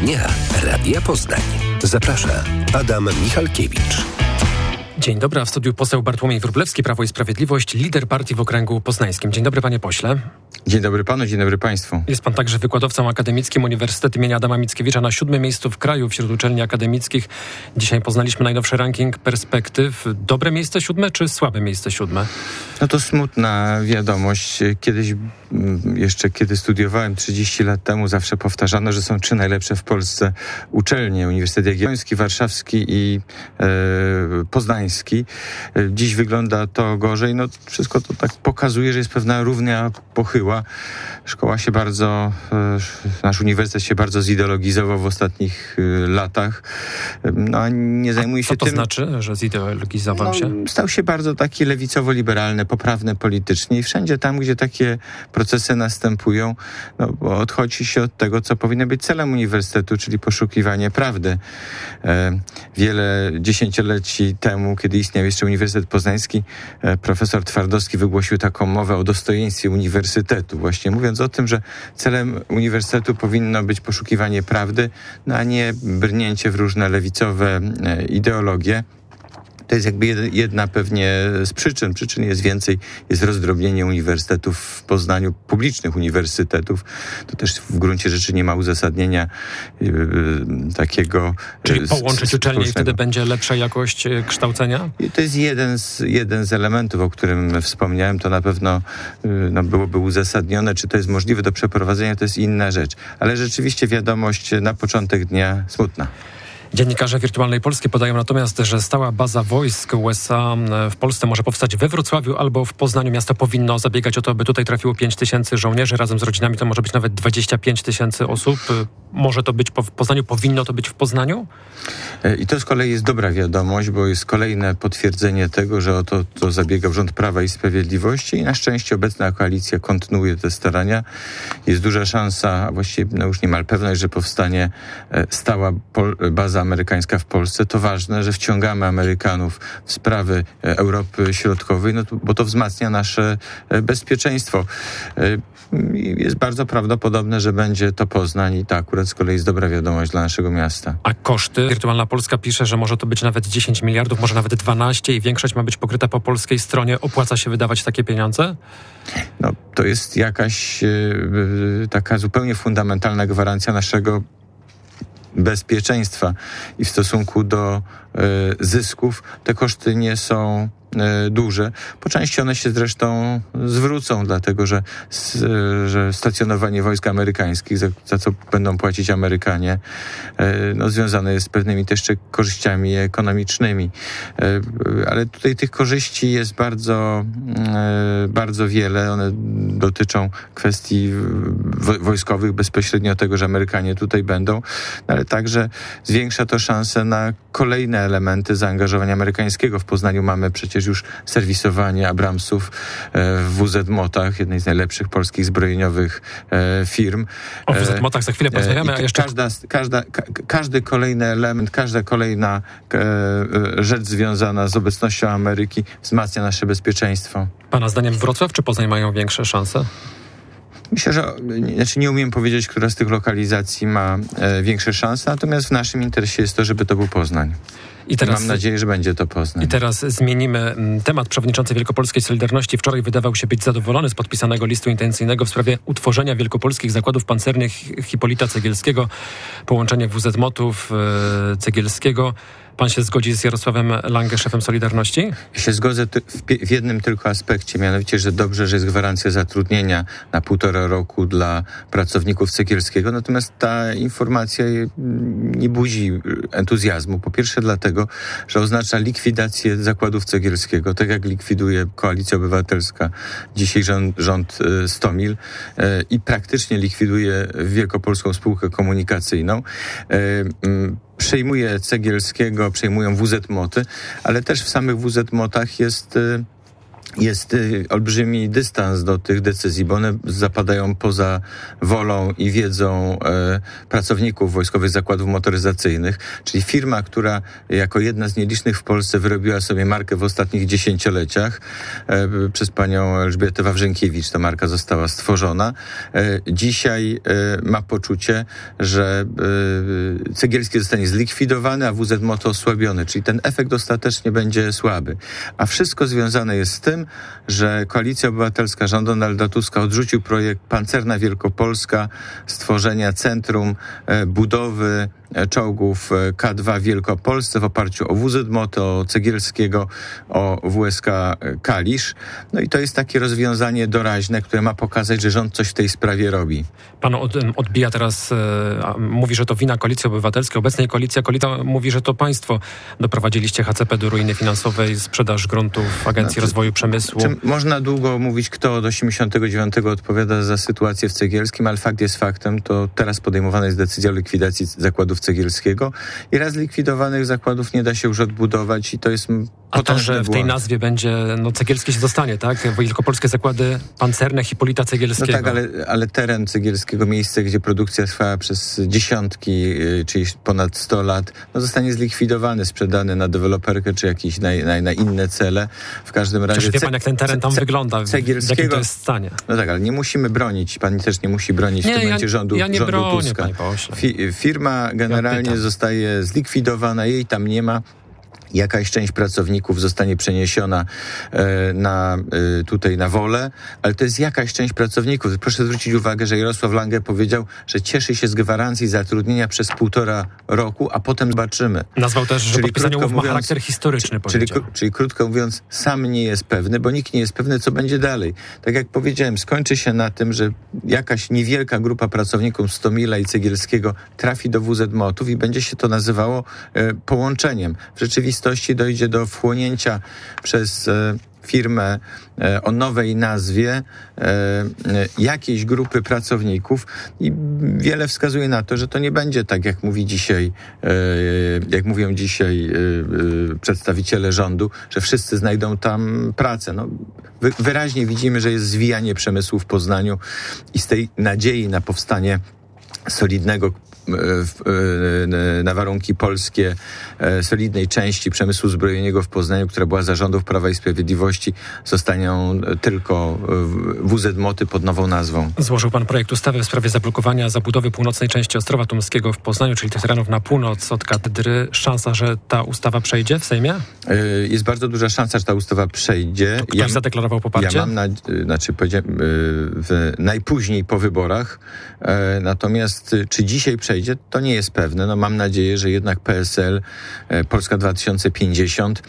dnia Radia Poznań. Zaprasza Adam Michalkiewicz. Dzień dobry, a w studiu poseł Bartłomiej Wróblewski, Prawo i Sprawiedliwość, lider partii w okręgu poznańskim. Dzień dobry, panie pośle. Dzień dobry panu, dzień dobry państwu. Jest pan także wykładowcą akademickim Uniwersytetu im. Adama Mickiewicza na 7. miejscu w kraju wśród uczelni akademickich. Dzisiaj poznaliśmy najnowszy ranking Perspektyw. Dobre miejsce 7 czy słabe miejsce 7? No to smutna wiadomość. Kiedyś, jeszcze kiedy studiowałem 30 lat temu, zawsze powtarzano, że są 3 najlepsze w Polsce uczelnie. Uniwersytet Jagielloński, Warszawski i Poznański. Dziś wygląda to gorzej. No wszystko to tak pokazuje, że jest pewna równia pochyła. Nasz uniwersytet się bardzo zideologizował w ostatnich latach. No a nie zajmuje się tym. Co to znaczy, że zideologizował się? Stał się bardzo taki lewicowo-liberalny, poprawny politycznie i wszędzie tam, gdzie takie procesy następują, bo odchodzi się od tego, co powinno być celem uniwersytetu, czyli poszukiwanie prawdy. Wiele dziesięcioleci temu, kiedy istniał jeszcze Uniwersytet Poznański, profesor Twardowski wygłosił taką mowę o dostojeństwie uniwersytetu, właśnie mówiąc o tym, że celem uniwersytetu powinno być poszukiwanie prawdy, a nie brnięcie w różne lewicowe ideologie. To jest jakby jedna pewnie z przyczyn. Przyczyn jest więcej. Jest rozdrobnienie uniwersytetów w Poznaniu, publicznych uniwersytetów. To też w gruncie rzeczy nie ma uzasadnienia takiego. Czyli połączyć uczelnie i wtedy będzie lepsza jakość kształcenia? I to jest jeden z elementów, o którym wspomniałem. To na pewno byłoby uzasadnione. Czy to jest możliwe do przeprowadzenia, to jest inna rzecz. Ale rzeczywiście wiadomość na początek dnia smutna. Dziennikarze Wirtualnej Polski podają natomiast, że stała baza wojsk USA w Polsce może powstać we Wrocławiu albo w Poznaniu. Miasto powinno zabiegać o to, aby tutaj trafiło 5 tysięcy żołnierzy. Razem z rodzinami to może być nawet 25 tysięcy osób. Może to być w Poznaniu? Powinno to być w Poznaniu? I to z kolei jest dobra wiadomość, bo jest kolejne potwierdzenie tego, że o to zabiegał rząd Prawa i Sprawiedliwości i na szczęście obecna koalicja kontynuuje te starania. Jest duża szansa, a właściwie już niemal pewność, że powstanie stała baza amerykańska w Polsce. To ważne, że wciągamy Amerykanów w sprawy Europy Środkowej, bo to wzmacnia nasze bezpieczeństwo. Jest bardzo prawdopodobne, że będzie to Poznań i to akurat z kolei jest dobra wiadomość dla naszego miasta. A koszty? Wirtualna Polska pisze, że może to być nawet 10 miliardów, może nawet 12 i większość ma być pokryta po polskiej stronie. Opłaca się wydawać takie pieniądze? To jest jakaś taka zupełnie fundamentalna gwarancja naszego bezpieczeństwa i w stosunku do zysków te koszty nie są duże. Po części one się zresztą zwrócą, dlatego że stacjonowanie wojsk amerykańskich, za co będą płacić Amerykanie, związane jest z pewnymi też korzyściami ekonomicznymi. Ale tutaj tych korzyści jest bardzo, bardzo wiele. One dotyczą kwestii wojskowych, bezpośrednio tego, że Amerykanie tutaj będą, ale także zwiększa to szanse na kolejne elementy zaangażowania amerykańskiego. W Poznaniu mamy przecież już serwisowanie Abramsów w WZ-Motach, jednej z najlepszych polskich zbrojeniowych firm. O WZ-Motach za chwilę porozmawiamy, a jeszcze... Każdy kolejny element, każda kolejna rzecz związana z obecnością Ameryki wzmacnia nasze bezpieczeństwo. Pana zdaniem Wrocław czy Poznań mają większe szanse? Myślę, że nie umiem powiedzieć, która z tych ma większe szanse, natomiast w naszym interesie jest to, żeby to był Poznań. I mam nadzieję, że będzie to Poznań. I teraz zmienimy temat. Przewodniczący Wielkopolskiej Solidarności wczoraj wydawał się być zadowolony z podpisanego listu intencyjnego w sprawie utworzenia wielkopolskich zakładów pancernych Hipolita Cegielskiego, połączenie WZ-Motów Cegielskiego. Pan się zgodzi z Jarosławem Langę, szefem Solidarności? Ja się zgodzę w jednym tylko aspekcie, mianowicie, że dobrze, że jest gwarancja zatrudnienia na 1,5 roku dla pracowników Cegielskiego, natomiast ta informacja nie budzi entuzjazmu. Po pierwsze dlatego, że oznacza likwidację zakładów Cegielskiego, tak jak likwiduje Koalicja Obywatelska, dzisiaj rząd Stomil i praktycznie likwiduje Wielkopolską Spółkę Komunikacyjną. Przejmuje Cegielskiego, przejmują WZ-Moty, ale też w samych WZ-Motach jest jest olbrzymi dystans do tych decyzji, bo one zapadają poza wolą i wiedzą pracowników Wojskowych Zakładów Motoryzacyjnych, czyli firma, która jako jedna z nielicznych w Polsce wyrobiła sobie markę w ostatnich dziesięcioleciach. Przez panią Elżbietę Wawrzynkiewicz ta marka została stworzona. Dzisiaj ma poczucie, że Cegielski zostanie zlikwidowany, a WZ Moto osłabiony, czyli ten efekt ostatecznie będzie słaby. A wszystko związane jest z tym, że Koalicja Obywatelska, rząd Donalda Tuska odrzucił projekt Pancerna Wielkopolska, stworzenia centrum budowy czołgów K2 w Wielkopolsce w oparciu o WZ Moto, o Cegielskiego, o WSK Kalisz. No i to jest takie rozwiązanie doraźne, które ma pokazać, że rząd coś w tej sprawie robi. Pan odbija teraz, mówi, że to wina Koalicji Obywatelskiej, obecnej koalicja mówi, że to państwo doprowadziliście HCP do ruiny finansowej, sprzedaż gruntów Agencji Rozwoju Przemysłu. Można długo mówić, kto od 89 odpowiada za sytuację w Cegielskim, ale fakt jest faktem, to teraz podejmowana jest decyzja o likwidacji zakładów Cegielskiego i raz likwidowanych zakładów nie da się już odbudować i to jest a to, że w tej nazwie będzie, Cegielski się zostanie, tak? Wielkopolskie Zakłady Pancerne Hipolita Cegielskiego. No tak, ale teren Cegielskiego, miejsce, gdzie produkcja trwała przez dziesiątki, czyli ponad 100 lat, zostanie zlikwidowany, sprzedany na deweloperkę, czy jakieś na inne cele. W każdym razie... Przecież wie pan, jak ten teren tam wygląda, w jakim to jest stanie. No tak, ale nie musimy bronić, pani też nie musi bronić w tym momencie rządu Tuska. Firma generalnie zostaje zlikwidowana, jej tam nie ma. Jakaś część pracowników zostanie przeniesiona tutaj na Wolę, ale to jest jakaś część pracowników. Proszę zwrócić uwagę, że Jarosław Lange powiedział, że cieszy się z gwarancji zatrudnienia przez 1,5 roku, a potem zobaczymy. Nazwał też, że podpisanie umów ma charakter historyczny, czyli krótko mówiąc, sam nie jest pewny, bo nikt nie jest pewny, co będzie dalej. Tak jak powiedziałem, skończy się na tym, że jakaś niewielka grupa pracowników Stomila i Cegielskiego trafi do WZ Motów i będzie się to nazywało połączeniem. W rzeczywistości dojdzie do wchłonięcia przez firmę o nowej nazwie jakiejś grupy pracowników i wiele wskazuje na to, że to nie będzie tak, jak mówią dzisiaj przedstawiciele rządu, że wszyscy znajdą tam pracę. Wyraźnie widzimy, że jest zwijanie przemysłu w Poznaniu i z tej nadziei na powstanie solidnego na warunki polskie solidnej części przemysłu zbrojeniowego w Poznaniu, która była za rządów Prawa i Sprawiedliwości, zostaną tylko WZ Moty pod nową nazwą. Złożył pan projekt ustawy w sprawie zablokowania zabudowy północnej części Ostrowa Tumskiego w Poznaniu, czyli tych terenów na północ od katedry. Szansa, że ta ustawa przejdzie w Sejmie? Jest bardzo duża szansa, że ta ustawa przejdzie. Ktoś zadeklarował poparcie? Ja mam najpóźniej po wyborach. Natomiast czy dzisiaj przejdzie, to nie jest pewne. Mam nadzieję, że jednak PSL, Polska 2050,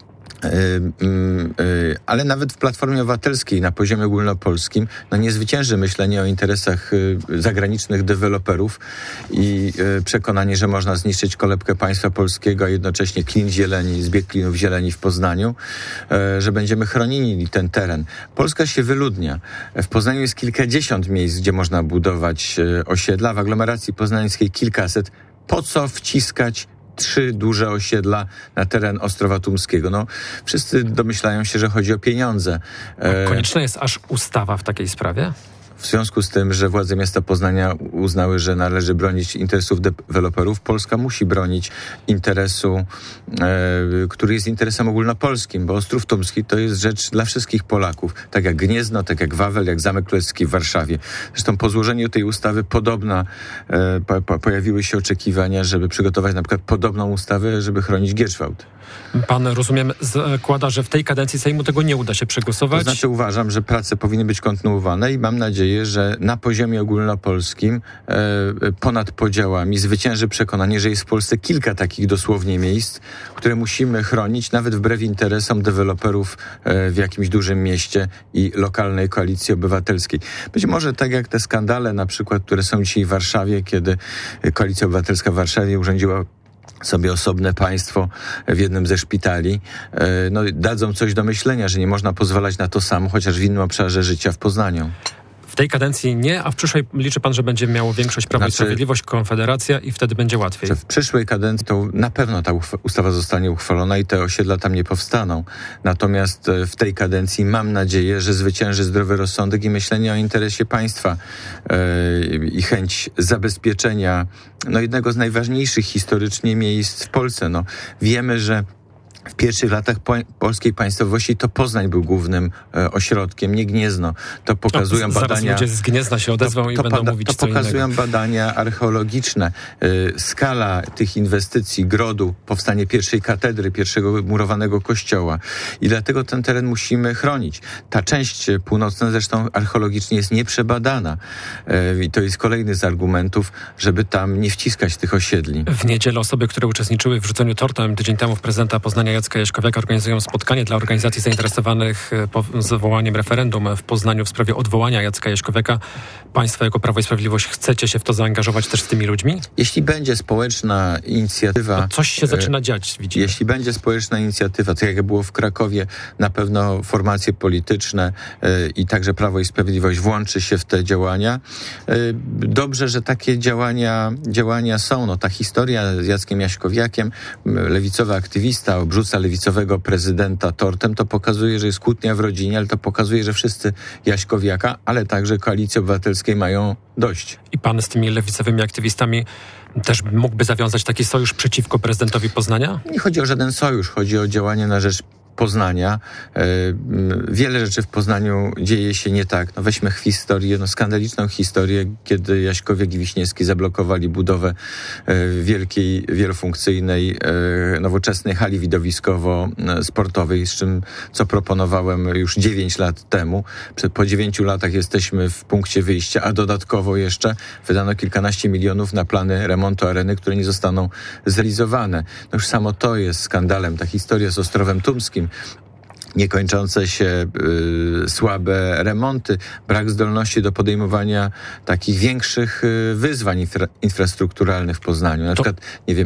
ale nawet w Platformie Obywatelskiej na poziomie ogólnopolskim nie zwycięży myślenie o interesach zagranicznych deweloperów i przekonanie, że można zniszczyć kolebkę państwa polskiego, a jednocześnie zbieg klinów zieleni w Poznaniu, że będziemy chronili ten teren. Polska się wyludnia. W Poznaniu jest kilkadziesiąt miejsc, gdzie można budować osiedla, w aglomeracji poznańskiej kilkaset. Po co wciskać 3 duże osiedla na teren Ostrowa Tumskiego? Wszyscy domyślają się, że chodzi o pieniądze. Konieczna jest aż ustawa w takiej sprawie? W związku z tym, że władze miasta Poznania uznały, że należy bronić interesów deweloperów, Polska musi bronić interesu, który jest interesem ogólnopolskim, bo Ostrów Tumski to jest rzecz dla wszystkich Polaków. Tak jak Gniezno, tak jak Wawel, jak Zamek Królewski w Warszawie. Zresztą po złożeniu tej ustawy pojawiły się oczekiwania, żeby przygotować na przykład podobną ustawę, żeby chronić Gierszwałd. Pan, rozumiem, zakłada, że w tej kadencji Sejmu tego nie uda się przegłosować? To znaczy uważam, że prace powinny być kontynuowane i mam nadzieję, że na poziomie ogólnopolskim ponad podziałami zwycięży przekonanie, że jest w Polsce kilka takich dosłownie miejsc, które musimy chronić nawet wbrew interesom deweloperów w jakimś dużym mieście i lokalnej Koalicji Obywatelskiej. Być może tak jak te skandale na przykład, które są dzisiaj w Warszawie, kiedy Koalicja Obywatelska w Warszawie urządziła sobie osobne państwo w jednym ze szpitali, dadzą coś do myślenia, że nie można pozwalać na to samo, chociaż w innym obszarze życia w Poznaniu. W tej kadencji nie, a w przyszłej liczy pan, że będzie miało większość Prawo i Sprawiedliwość, Konfederacja i wtedy będzie łatwiej. W przyszłej kadencji to na pewno ta ustawa zostanie uchwalona i te osiedla tam nie powstaną. Natomiast w tej kadencji mam nadzieję, że zwycięży zdrowy rozsądek i myślenie o interesie państwa i chęć zabezpieczenia jednego z najważniejszych historycznie miejsc w Polsce. Wiemy, że w pierwszych latach polskiej państwowości to Poznań był głównym ośrodkiem, nie Gniezno. To pokazują badania. Zaraz ludzie z Gniezna się odezwą i będą mówić co innego. To pokazują badania archeologiczne. Skala tych inwestycji, grodu, powstanie pierwszej katedry, pierwszego murowanego kościoła. I dlatego ten teren musimy chronić. Ta część północna zresztą archeologicznie jest nieprzebadana. I to jest kolejny z argumentów, żeby tam nie wciskać tych osiedli. W niedzielę osoby, które uczestniczyły w rzuceniu tortem tydzień temu w prezydenta Poznania Jacka Jaśkowiaka organizują spotkanie dla organizacji zainteresowanych zwołaniem referendum w Poznaniu w sprawie odwołania Jacka Jaśkowiaka. Państwo jako Prawo i Sprawiedliwość chcecie się w to zaangażować też z tymi ludźmi? Jeśli będzie społeczna inicjatywa... Coś się zaczyna dziać, widzimy. Jeśli będzie społeczna inicjatywa, tak jak było w Krakowie, na pewno formacje polityczne i także Prawo i Sprawiedliwość włączy się w te działania. Dobrze, że takie działania są. Ta historia z Jackiem Jaśkowiakiem, lewicowy aktywista, obrzuca lewicowego prezydenta tortem, to pokazuje, że jest kłótnia w rodzinie, ale to pokazuje, że wszyscy Jaśkowiaka, ale także Koalicji Obywatelskiej mają dość. I pan z tymi lewicowymi aktywistami też mógłby zawiązać taki sojusz przeciwko prezydentowi Poznania? Nie chodzi o żaden sojusz, chodzi o działanie na rzecz Poznania. Wiele rzeczy w Poznaniu dzieje się nie tak. Weźmy historię, skandaliczną historię, kiedy Jaśkowiak i Wiśniewski zablokowali budowę wielkiej, wielofunkcyjnej, nowoczesnej hali widowiskowo-sportowej, co proponowałem już 9 lat temu. Po 9 latach jesteśmy w punkcie wyjścia, a dodatkowo jeszcze wydano kilkanaście milionów na plany remontu areny, które nie zostaną zrealizowane. Już samo to jest skandalem. Ta historia z Ostrowem Tumskim, niekończące się słabe remonty, brak zdolności do podejmowania takich większych wyzwań infrastrukturalnych w Poznaniu. Na przykład,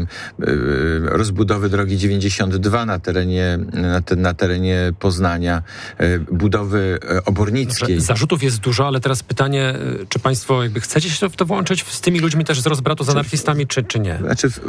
rozbudowy drogi 92 na terenie Poznania, budowy Obornickiej. Zarzutów jest dużo, ale teraz pytanie, czy państwo chcecie się w to włączyć z tymi ludźmi też z rozbratu z anarchistami, czy nie?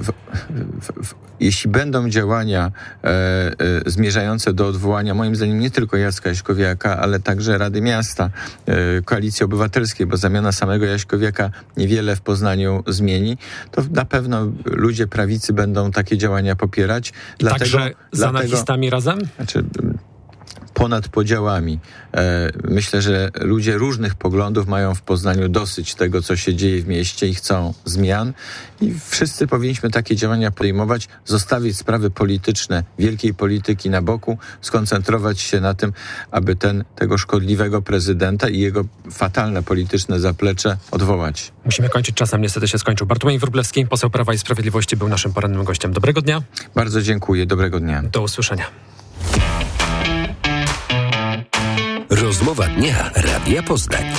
Jeśli będą działania zmierzające do odwołania, moim zdaniem nie tylko Jacka Jaśkowiaka, ale także Rady Miasta, Koalicji Obywatelskiej, bo zamiana samego Jaśkowiaka niewiele w Poznaniu zmieni, to na pewno ludzie prawicy będą takie działania popierać. Także z anarchistami razem? Ponad podziałami. Myślę, że ludzie różnych poglądów mają w Poznaniu dosyć tego, co się dzieje w mieście i chcą zmian. I wszyscy powinniśmy takie działania podejmować, zostawić sprawy polityczne, wielkiej polityki na boku, skoncentrować się na tym, aby tego szkodliwego prezydenta i jego fatalne polityczne zaplecze odwołać. Musimy kończyć, czasem niestety się skończył. Bartłomiej Wróblewski, poseł Prawa i Sprawiedliwości, był naszym porannym gościem. Dobrego dnia. Bardzo dziękuję. Dobrego dnia. Do usłyszenia. Rozmowa dnia Radia Poznań.